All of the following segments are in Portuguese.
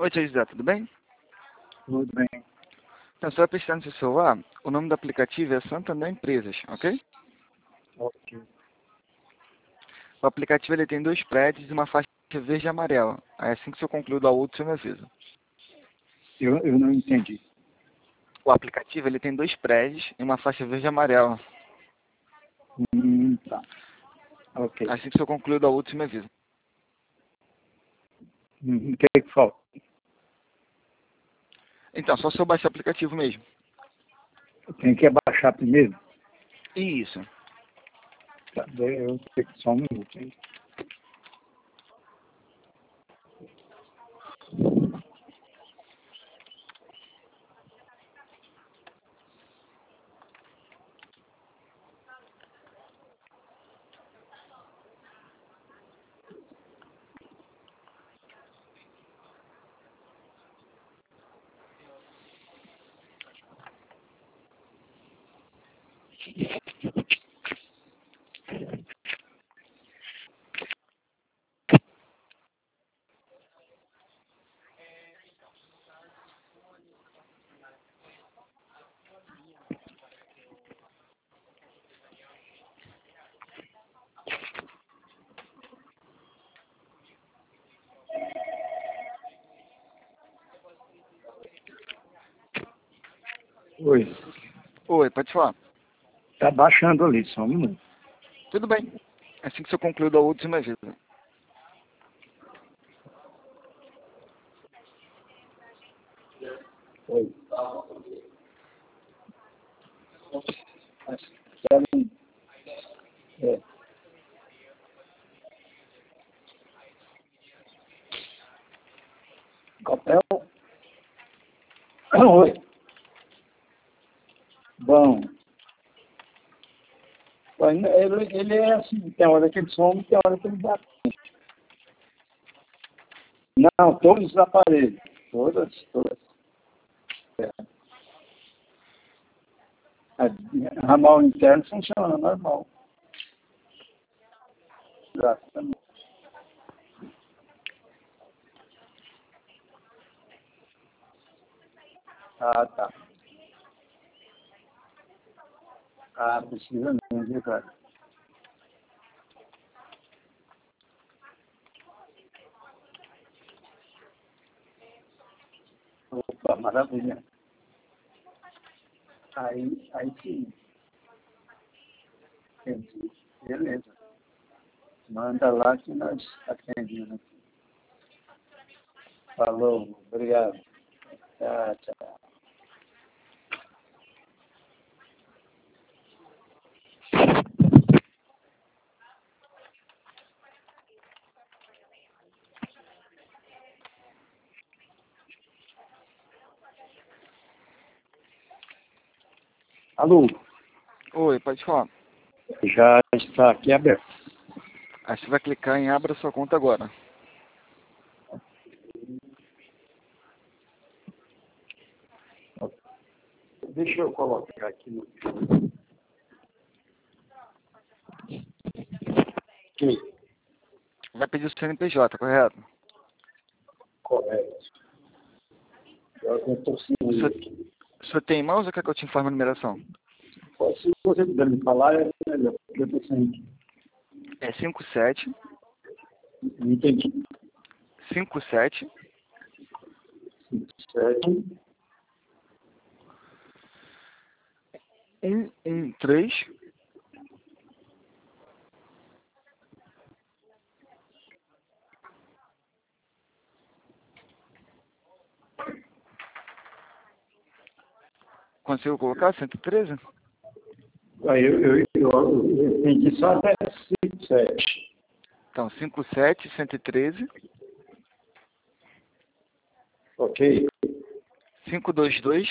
Oi, tia José, tudo bem? Tudo bem. Então, você vai pesquisar no seu celular, o nome do aplicativo é Santander Empresas, ok? Ok. O aplicativo ele tem 2 prédios e uma faixa verde e amarela. Aí assim que o senhor concluir o outro, você me avisa. Eu não entendi. O aplicativo ele tem 2 prédios e uma faixa verde e amarela. Tá. Ok. Assim que o senhor concluir o outro, você me avisa. O que é que falta? Então, só se eu baixar o aplicativo mesmo. Tem que abaixar primeiro? Isso. Tá. Eu tenho só um minuto, hein? Oi. Oi, pode falar. Tá baixando ali, só um minuto. Tudo bem. Assim que o senhor concluir o outro, você me avisa. Oi. É. Hotel? Oi. Bom. Ele é assim, tem hora que ele some, tem hora que ele dá. Não, todos os aparelhos. Todas. É. A ramal interno funciona normal. Exatamente. Ah, tá. Ah, precisa mesmo, viu, cara? Opa, maravilha. Aí sim. Entendi. Beleza. Manda lá que nós atendemos. Falou, obrigado. Tchau. Alô, Oi, pode falar. já está aqui aberto. Aí você vai clicar em Abra sua conta agora. Deixa eu colocar aqui no. Ok, Vai pedir o CNPJ, correto? correto. Eu estou sem O senhor, aqui. o senhor tem em mãos ou quer que eu te informe a numeração? Se você puder me falar, é melhor, porque eu estou sem. É 57 Não entendi. 57 Certo? 113 Conseguiu colocar 113? Aí eu entendi só até 57. Então, 57 113 Ok? 522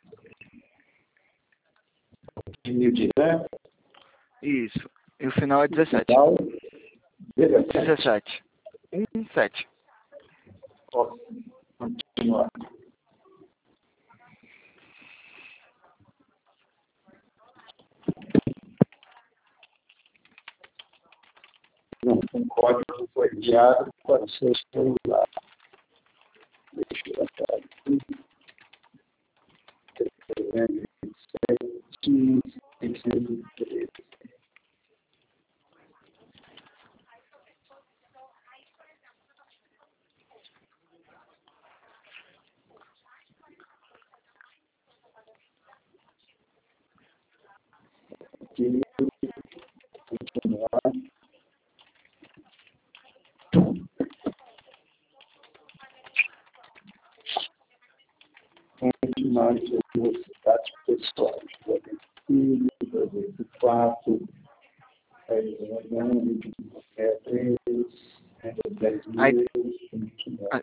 E-mail direto, Isso. E o final é 17. final, 17. 17. 17. Ó, continuar. Um código foi enviado para o seu celular. Deixa aqui, continuar. Continuar em velocidade pessoal. Filho, 4, 3, 10 mil, continuar.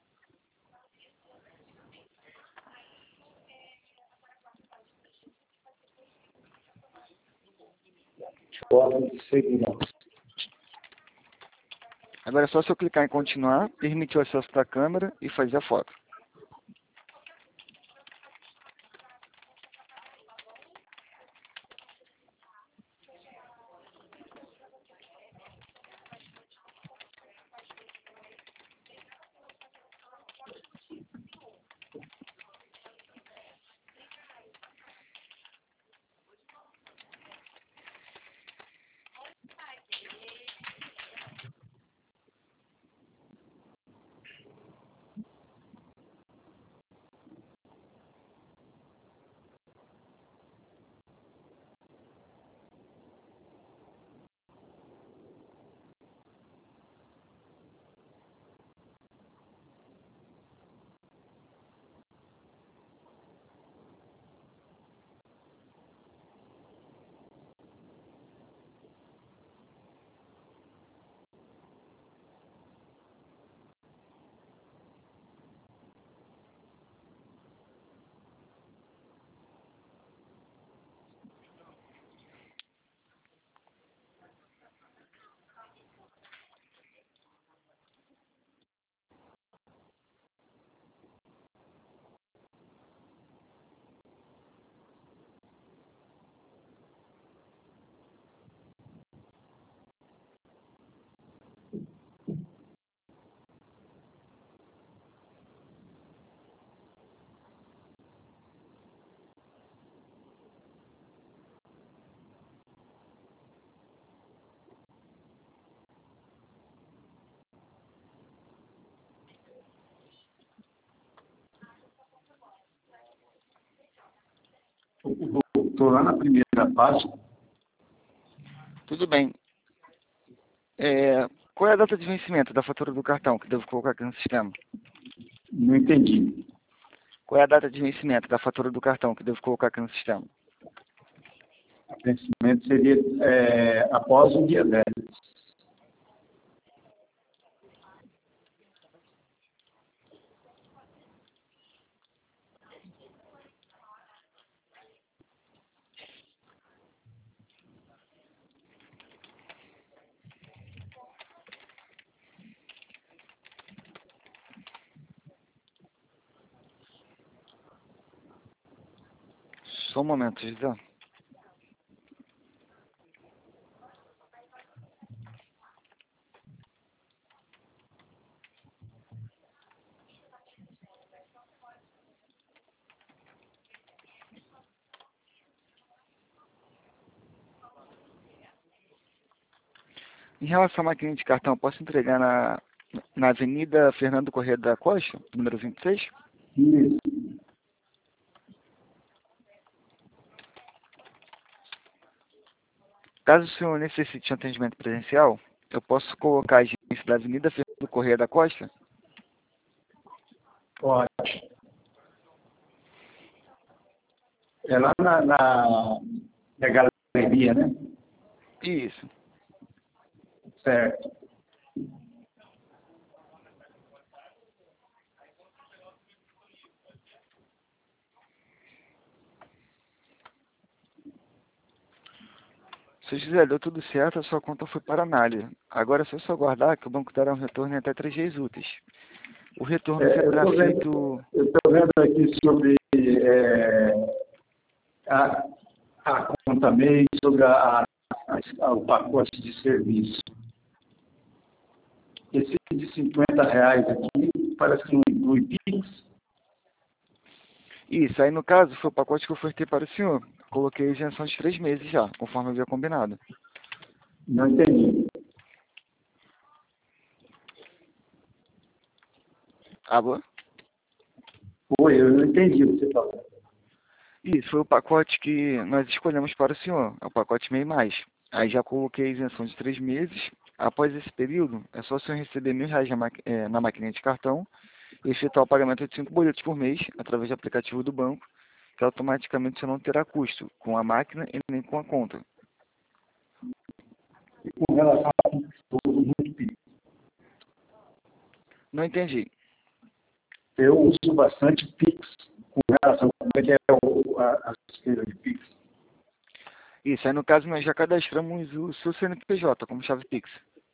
Forma de segurança. Agora é só se eu clicar em continuar, permitir o acesso da câmera e fazer a foto. Estou lá na primeira página. Tudo bem. Qual é a data de vencimento da fatura do cartão que devo colocar aqui no sistema? Não entendi. Qual é a data de vencimento da fatura do cartão que devo colocar aqui no sistema? O vencimento seria após o dia 10. Só um momento, José. Em relação à máquina de cartão, posso entregar na Avenida Fernando Corrêa da Costa, número 26? Isso. Caso o senhor necessite de atendimento presencial, eu posso colocar a agência da Avenida Fernando Corrêa da Costa? Pode. É lá na galeria, né? Isso. Certo. Seu José, deu tudo certo, a sua conta foi para análise. Agora é só aguardar que o banco dará um retorno em até 3 dias úteis. O retorno será feito... Eu estou vendo aqui sobre a conta MEI, sobre o pacote de serviço. Esse de R$ 50 aqui parece que não inclui Pix. Isso, aí no caso foi o pacote que eu ofertei para o senhor. Coloquei isenção de 3 meses já, conforme havia combinado. Não entendi. Alô? Oi, eu não entendi o que você falou. Isso foi o pacote que nós escolhemos para o senhor, é o pacote MEI Mais. Aí já coloquei a isenção de 3 meses. Após esse período, é só o senhor receber R$ 1.000 na maquininha de cartão e efetuar o pagamento de 5 boletos por mês através do aplicativo do banco, que automaticamente você não terá custo com a máquina e nem com a conta. E com relação a Pix, eu uso muito Pix. Não entendi. Eu uso bastante Pix com relação a como é que é a despesa de Pix. Isso, aí no caso nós já cadastramos o seu CNPJ como chave Pix.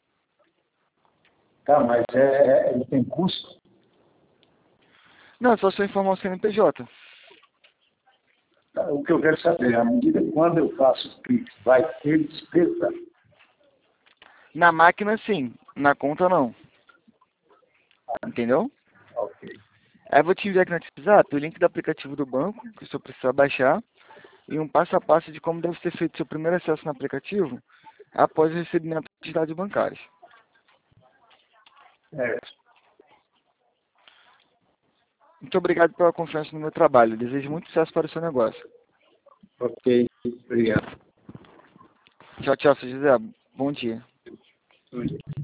Tá, mas ele tem custo? Não, é só você informar o CNPJ. Tá, o que eu quero saber, à medida que quando eu faço Pix, vai ter despesa? Na máquina sim, na conta não. Entendeu? Ok. Aí eu vou te enviar aqui no WhatsApp o link do aplicativo do banco, que o senhor precisa baixar, e um passo a passo de como deve ser feito seu primeiro acesso no aplicativo após o recebimento de dados bancários. É, Muito obrigado pela confiança no meu trabalho. Desejo muito sucesso para o seu negócio. ok, obrigado. Tchau, tchau, seu José. Bom dia. Bom dia.